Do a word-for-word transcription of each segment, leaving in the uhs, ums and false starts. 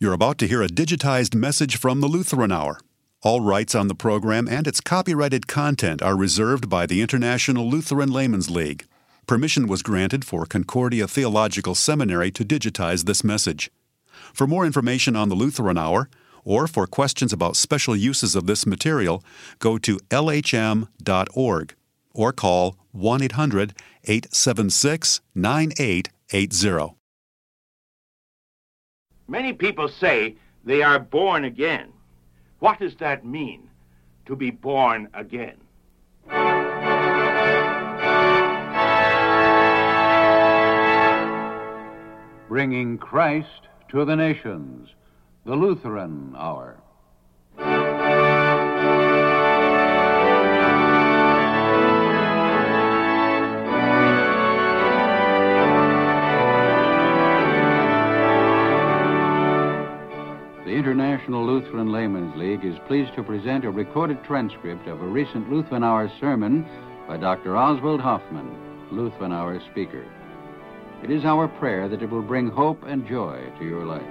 You're about to hear a digitized message from the Lutheran Hour. All rights on the program and its copyrighted content are reserved by the International Lutheran Laymen's League. Permission was granted for Concordia Theological Seminary to digitize this message. For more information on the Lutheran Hour, or for questions about special uses of this material, go to L H M dot org or call one eight hundred, eight seven six, nine eight eight zero. Many people say they are born again. What does that mean, to be born again? Bringing Christ to the nations, the Lutheran Hour. The International Lutheran Laymen's League is pleased to present a recorded transcript of a recent Lutheran Hour sermon by Doctor Oswald Hoffman, Lutheran Hour speaker. It is our prayer that it will bring hope and joy to your life.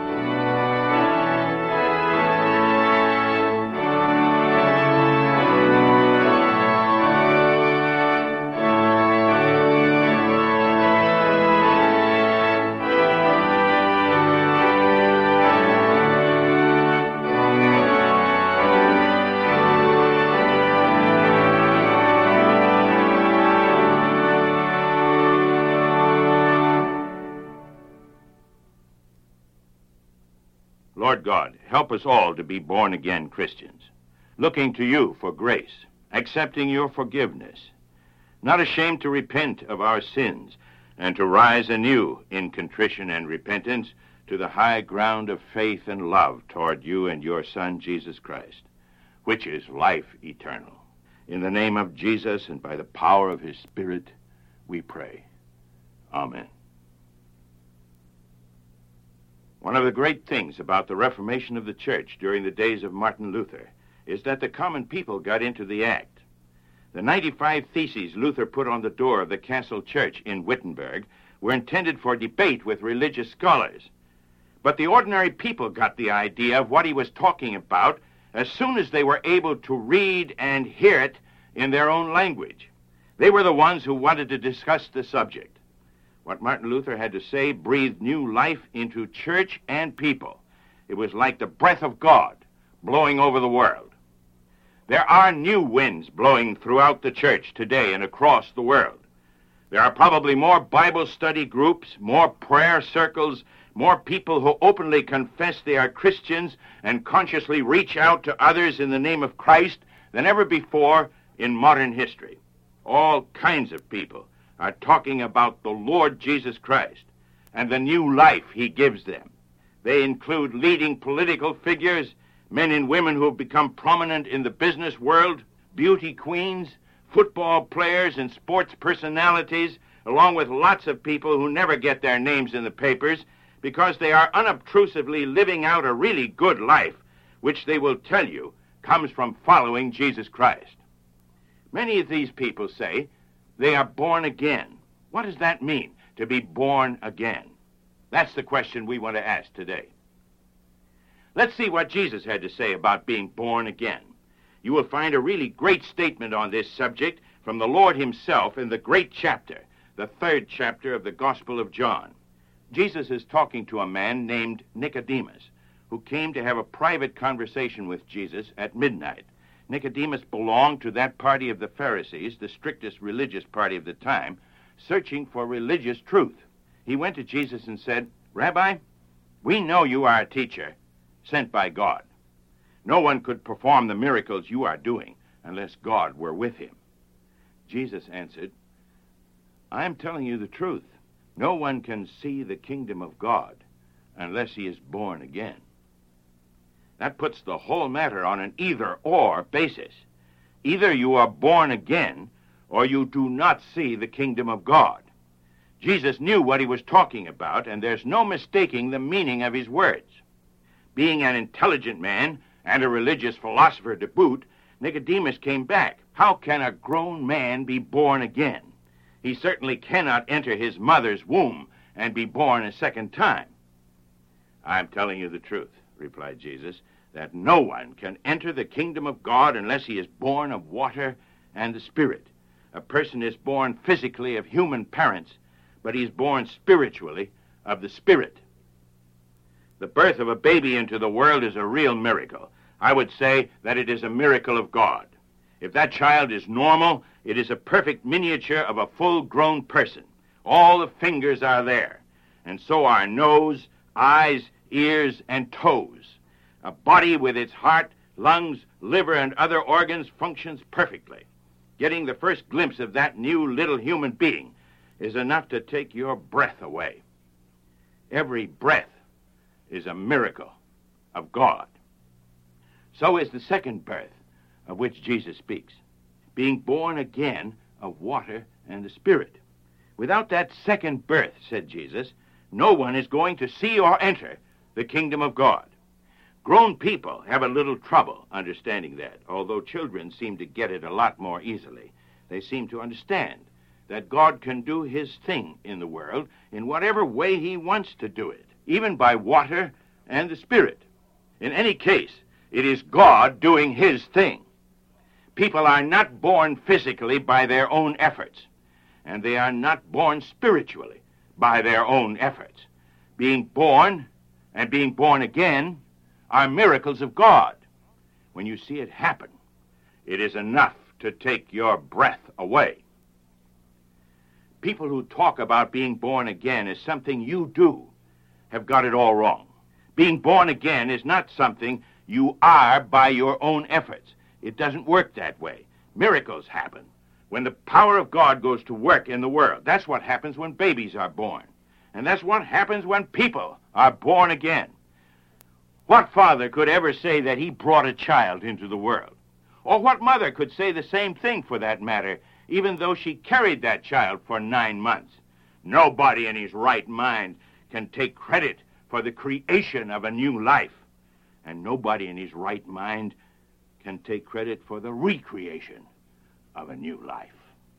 Lord God, help us all to be born-again Christians, looking to you for grace, accepting your forgiveness, not ashamed to repent of our sins, and to rise anew in contrition and repentance to the high ground of faith and love toward you and your Son, Jesus Christ, which is life eternal. In the name of Jesus and by the power of his Spirit, we pray. Amen. One of the great things about the Reformation of the Church during the days of Martin Luther is that the common people got into the act. The ninety-five theses Luther put on the door of the Castle Church in Wittenberg were intended for debate with religious scholars. But the ordinary people got the idea of what he was talking about as soon as they were able to read and hear it in their own language. They were the ones who wanted to discuss the subject. What Martin Luther had to say breathed new life into church and people. It was like the breath of God blowing over the world. There are new winds blowing throughout the church today and across the world. There are probably more Bible study groups, more prayer circles, more people who openly confess they are Christians and consciously reach out to others in the name of Christ than ever before in modern history. All kinds of people are talking about the Lord Jesus Christ and the new life he gives them. They include leading political figures, men and women who have become prominent in the business world, beauty queens, football players and sports personalities, along with lots of people who never get their names in the papers because they are unobtrusively living out a really good life, which they will tell you comes from following Jesus Christ. Many of these people say they are born again. What does that mean, to be born again? That's the question we want to ask today. Let's see what Jesus had to say about being born again. You will find a really great statement on this subject from the Lord himself in the great chapter, the third chapter of the Gospel of John. Jesus is talking to a man named Nicodemus, who came to have a private conversation with Jesus at midnight. Nicodemus belonged to that party of the Pharisees, the strictest religious party of the time, searching for religious truth. He went to Jesus and said, "Rabbi, we know you are a teacher sent by God. No one could perform the miracles you are doing unless God were with him." Jesus answered, "I am telling you the truth. No one can see the kingdom of God unless he is born again." That puts the whole matter on an either-or basis. Either you are born again, or you do not see the kingdom of God. Jesus knew what he was talking about, and there's no mistaking the meaning of his words. Being an intelligent man and a religious philosopher to boot, Nicodemus came back. How can a grown man be born again? He certainly cannot enter his mother's womb and be born a second time. I'm telling you the truth, replied Jesus, that no one can enter the kingdom of God unless he is born of water and the Spirit. A person is born physically of human parents, but he's born spiritually of the Spirit. The birth of a baby into the world is a real miracle. I would say that it is a miracle of God. If that child is normal, it is a perfect miniature of a full-grown person. All the fingers are there, and so are nose, eyes, ears, and toes. A body with its heart, lungs, liver, and other organs functions perfectly. Getting the first glimpse of that new little human being is enough to take your breath away. Every breath is a miracle of God. So is the second birth of which Jesus speaks, being born again of water and the Spirit. Without that second birth, said Jesus, no one is going to see or enter the kingdom of God. Grown people have a little trouble understanding that, although children seem to get it a lot more easily. They seem to understand that God can do his thing in the world in whatever way he wants to do it, even by water and the Spirit. In any case, it is God doing his thing. People are not born physically by their own efforts, and they are not born spiritually by their own efforts. Being born and being born again are miracles of God. When you see it happen, it is enough to take your breath away. People who talk about being born again as something you do have got it all wrong. Being born again is not something you are by your own efforts. It doesn't work that way. Miracles happen when the power of God goes to work in the world. That's what happens when babies are born. And that's what happens when people are born again. What father could ever say that he brought a child into the world? Or what mother could say the same thing, for that matter, even though she carried that child for nine months? Nobody in his right mind can take credit for the creation of a new life. And nobody in his right mind can take credit for the recreation of a new life.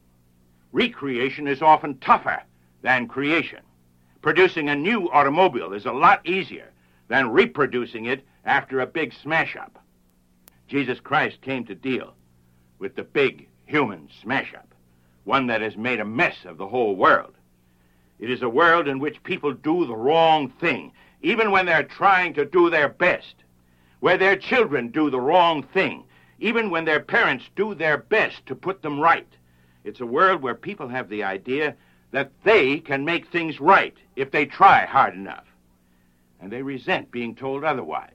Recreation is often tougher than creation. Producing a new automobile is a lot easier than reproducing it after a big smash-up. Jesus Christ came to deal with the big human smash-up, one that has made a mess of the whole world. It is a world in which people do the wrong thing, even when they're trying to do their best, where their children do the wrong thing, even when their parents do their best to put them right. It's a world where people have the idea that they can make things right if they try hard enough, and they resent being told otherwise.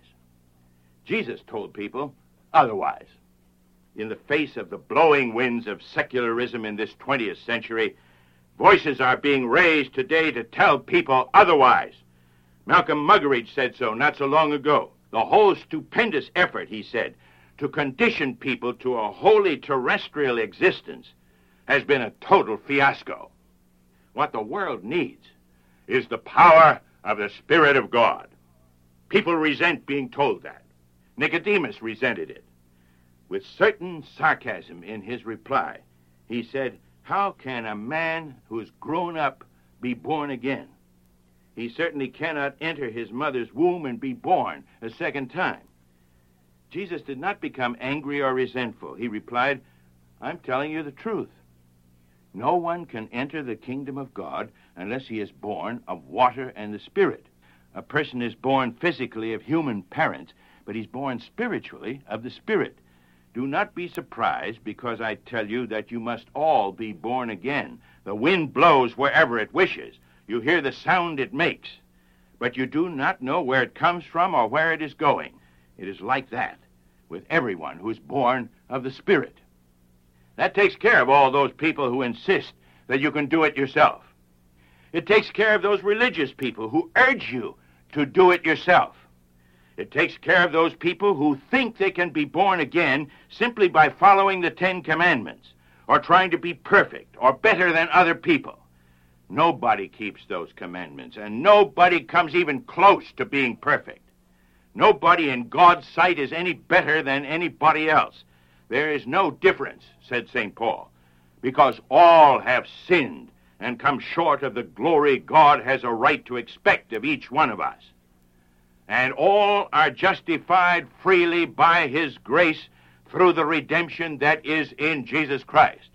Jesus told people otherwise. In the face of the blowing winds of secularism in this twentieth century, voices are being raised today to tell people otherwise. Malcolm Muggeridge said so not so long ago. The whole stupendous effort, he said, to condition people to a wholly terrestrial existence has been a total fiasco. What the world needs is the power of the Spirit of God. People resent being told that. Nicodemus resented it. With certain sarcasm in his reply, he said, "How can a man who's grown up be born again? He certainly cannot enter his mother's womb and be born a second time." Jesus did not become angry or resentful. He replied, "I'm telling you the truth. No one can enter the kingdom of God unless he is born of water and the Spirit. A person is born physically of human parents, but he's born spiritually of the Spirit. Do not be surprised because I tell you that you must all be born again. The wind blows wherever it wishes. You hear the sound it makes, but you do not know where it comes from or where it is going. It is like that with everyone who's born of the Spirit." That takes care of all those people who insist that you can do it yourself. It takes care of those religious people who urge you to do it yourself. It takes care of those people who think they can be born again simply by following the Ten Commandments or trying to be perfect or better than other people. Nobody keeps those commandments, and nobody comes even close to being perfect. Nobody in God's sight is any better than anybody else. There is no difference, said Saint Paul, because all have sinned and come short of the glory God has a right to expect of each one of us. and all are justified freely by his grace through the redemption that is in Jesus Christ.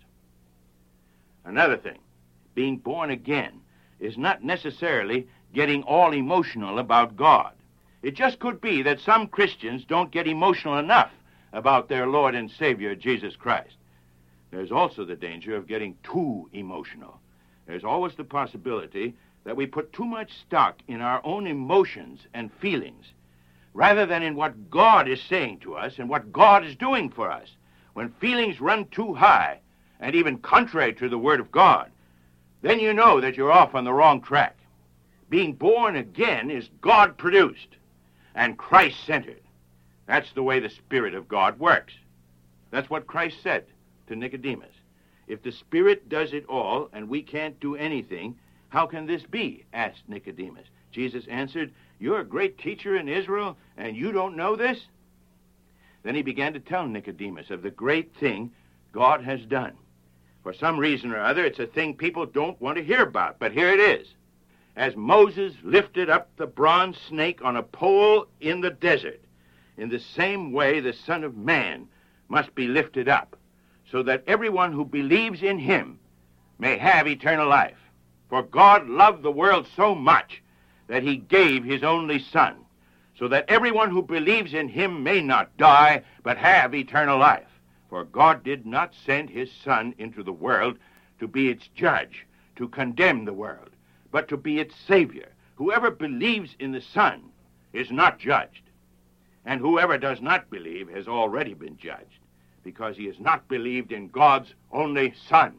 Another thing, being born again is not necessarily getting all emotional about God. It just could be that some Christians don't get emotional enough about their Lord and Savior, Jesus Christ. There's also the danger of getting too emotional. There's always the possibility that we put too much stock in our own emotions and feelings rather than in what God is saying to us and what God is doing for us. When feelings run too high and even contrary to the Word of God, then you know that you're off on the wrong track. Being born again is God-produced and Christ-centered. That's the way the Spirit of God works. That's what Christ said to Nicodemus. If the Spirit does it all and we can't do anything, how can this be? Asked Nicodemus. Jesus answered, you're a great teacher in Israel and you don't know this? Then he began to tell Nicodemus of the great thing God has done. For some reason or other, it's a thing people don't want to hear about, but here it is. As Moses lifted up the bronze snake on a pole in the desert, in the same way the Son of Man must be lifted up, so that everyone who believes in him may have eternal life. For God loved the world so much that he gave his only Son, so that everyone who believes in him may not die, but have eternal life. For God did not send his Son into the world to be its judge, to condemn the world, but to be its Savior. Whoever believes in the Son is not judged, and whoever does not believe has already been judged, because he has not believed in God's only Son.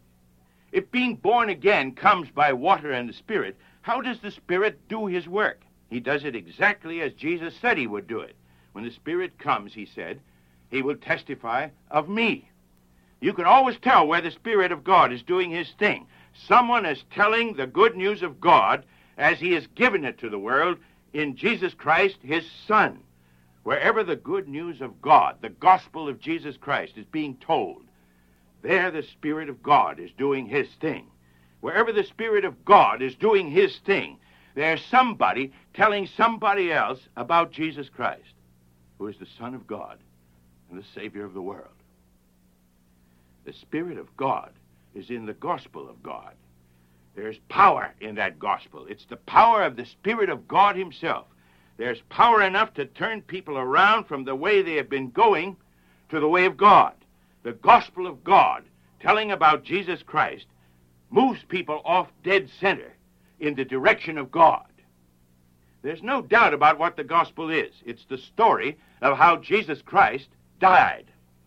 If being born again comes by water and the Spirit, how does the Spirit do his work? He does it exactly as Jesus said he would do it. When the Spirit comes, he said, he will testify of me. You can always tell where the Spirit of God is doing his thing. Someone is telling the good news of God as he has given it to the world in Jesus Christ, his Son. Wherever the good news of God, the gospel of Jesus Christ, is being told, there the Spirit of God is doing his thing. Wherever the Spirit of God is doing his thing, there's somebody telling somebody else about Jesus Christ, who is the Son of God and the Savior of the world. The Spirit of God is in the gospel of God. There's power in that gospel. It's the power of the Spirit of God himself. There's power enough to turn people around from the way they have been going to the way of God. The gospel of God, telling about Jesus Christ, moves people off dead center in the direction of God. There's no doubt about what the gospel is. It's the story of how Jesus Christ died.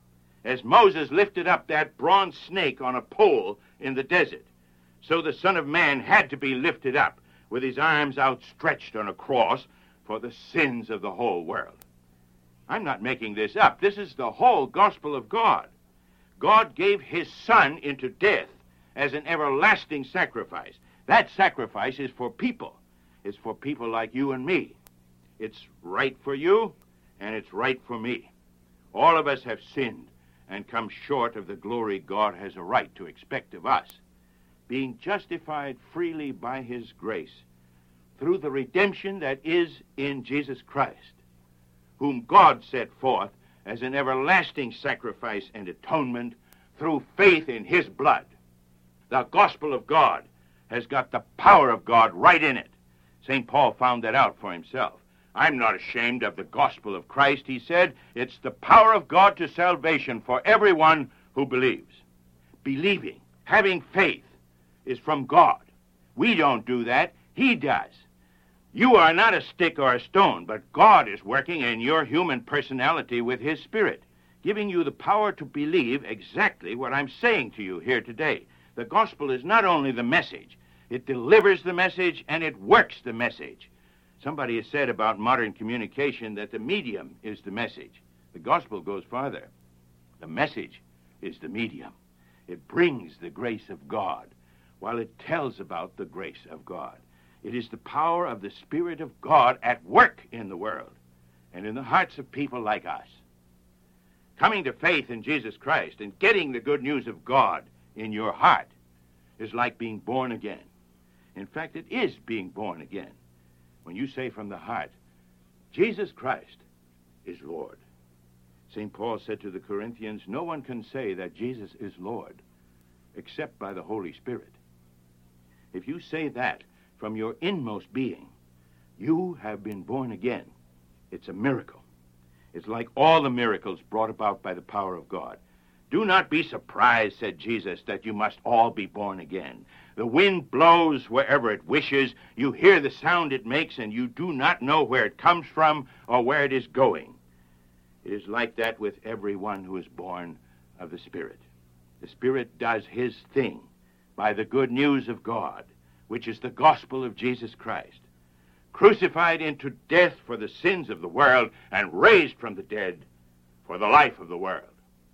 As Moses lifted up that bronze snake on a pole in the desert, so the Son of Man had to be lifted up with his arms outstretched on a cross for the sins of the whole world. I'm not making this up. This is the whole gospel of God. God gave his Son into death as an everlasting sacrifice. That sacrifice is for people. It's for people like you and me. It's right for you, and it's right for me. All of us have sinned and come short of the glory God has a right to expect of us, being justified freely by his grace through the redemption that is in Jesus Christ, whom God set forth as an everlasting sacrifice and atonement through faith in his blood. The gospel of God has got the power of God right in it. Saint Paul found that out for himself. I'm not ashamed of the gospel of Christ, he said. It's the power of God to salvation for everyone who believes. Believing, having faith, is from God. We don't do that. He does. You are not a stick or a stone, but God is working in your human personality with his Spirit, giving you the power to believe exactly what I'm saying to you here today. The gospel is not only the message, it delivers the message and it works the message. Somebody has said about modern communication that the medium is the message. The gospel goes farther. The message is the medium. It brings the grace of God while it tells about the grace of God. It is the power of the Spirit of God at work in the world and in the hearts of people like us. Coming to faith in Jesus Christ and getting the good news of God in your heart is like being born again. In fact, it is being born again. When you say from the heart, Jesus Christ is Lord. Saint Paul said to the Corinthians, no one can say that Jesus is Lord except by the Holy Spirit. If you say that from your inmost being, you have been born again. It's a miracle. It's like all the miracles brought about by the power of God. Do not be surprised, said Jesus, that you must all be born again. The wind blows wherever it wishes. You hear the sound it makes, and you do not know where it comes from or where it is going. It is like that with everyone who is born of the Spirit. The Spirit does his thing by the good news of God, which is the gospel of Jesus Christ, crucified into death for the sins of the world and raised from the dead for the life of the world.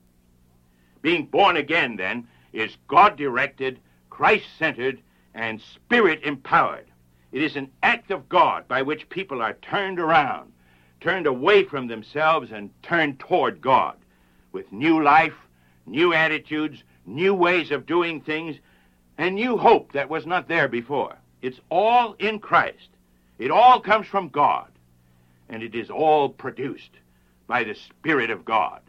Being born again, then, is God-directed, Christ-centered, and Spirit-empowered. It is an act of God by which people are turned around, turned away from themselves and turned toward God with new life, new attitudes, new ways of doing things, and new hope that was not there before. It's all in Christ. It all comes from God, and it is all produced by the Spirit of God.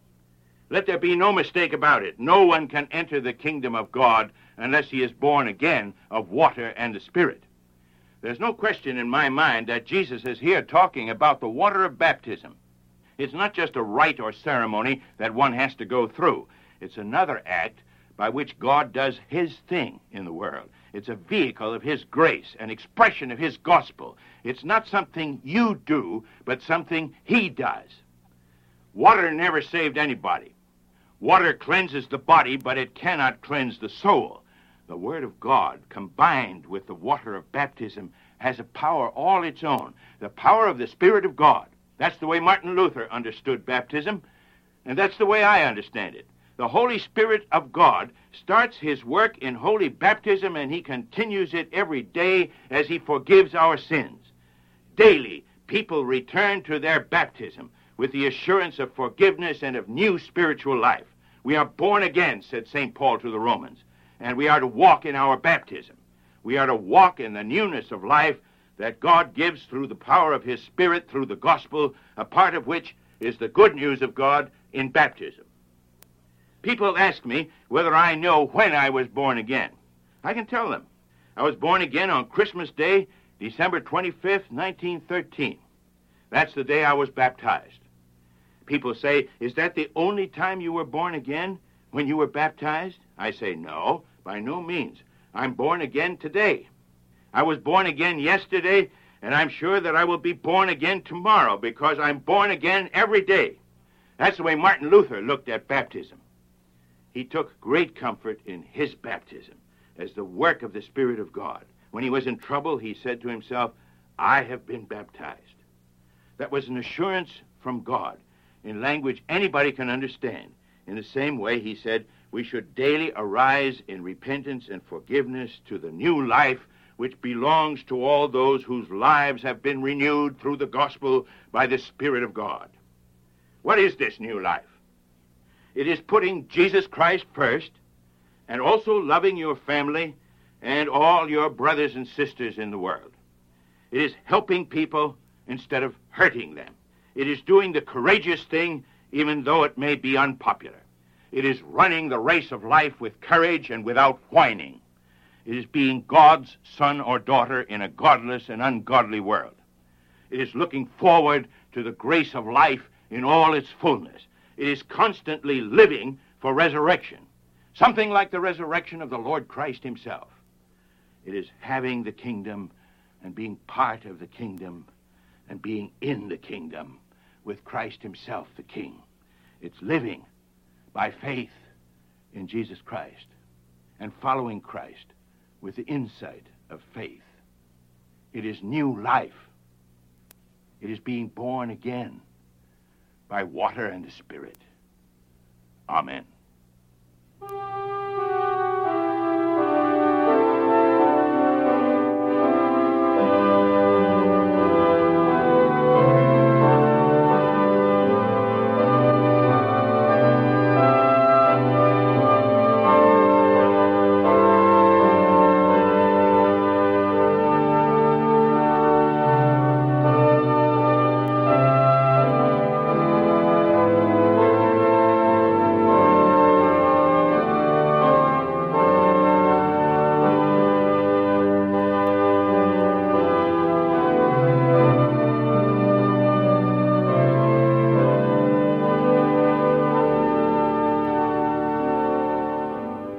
Let there be no mistake about it. No one can enter the kingdom of God unless he is born again of water and the Spirit. There's no question in my mind that Jesus is here talking about the water of baptism. It's not just a rite or ceremony that one has to go through. It's another act by which God does his thing in the world. It's a vehicle of his grace, an expression of his gospel. It's not something you do, but something he does. Water never saved anybody. Water cleanses the body, but it cannot cleanse the soul. The Word of God, combined with the water of baptism, has a power all its own, the power of the Spirit of God. That's the way Martin Luther understood baptism, and that's the way I understand it. The Holy Spirit of God starts his work in holy baptism, and he continues it every day as he forgives our sins. Daily, people return to their baptism with the assurance of forgiveness and of new spiritual life. We are born again, said Saint Paul to the Romans, and we are to walk in our baptism. We are to walk in the newness of life that God gives through the power of his Spirit, through the gospel, a part of which is the good news of God in baptism. People ask me whether I know when I was born again. I can tell them. I was born again on Christmas Day, December twenty-fifth, nineteen thirteen. That's the day I was baptized. People say, is that the only time you were born again, when you were baptized? I say, no, by no means. I'm born again today. I was born again yesterday, and I'm sure that I will be born again tomorrow, because I'm born again every day. That's the way Martin Luther looked at baptism. He took great comfort in his baptism as the work of the Spirit of God. When he was in trouble, he said to himself, I have been baptized. That was an assurance from God in language anybody can understand. In the same way, he said, we should daily arise in repentance and forgiveness to the new life which belongs to all those whose lives have been renewed through the gospel by the Spirit of God. What is this new life? It is putting Jesus Christ first, and also loving your family and all your brothers and sisters in the world. It is helping people instead of hurting them. It is doing the courageous thing even though it may be unpopular. It is running the race of life with courage and without whining. It is being God's son or daughter in a godless and ungodly world. It is looking forward to the grace of life in all its fullness. It is constantly living for resurrection, something like the resurrection of the Lord Christ himself. It is having the kingdom and being part of the kingdom and being in the kingdom with Christ himself, the King. It's living by faith in Jesus Christ and following Christ with the insight of faith. It is new life. It is being born again by water and the Spirit. Amen.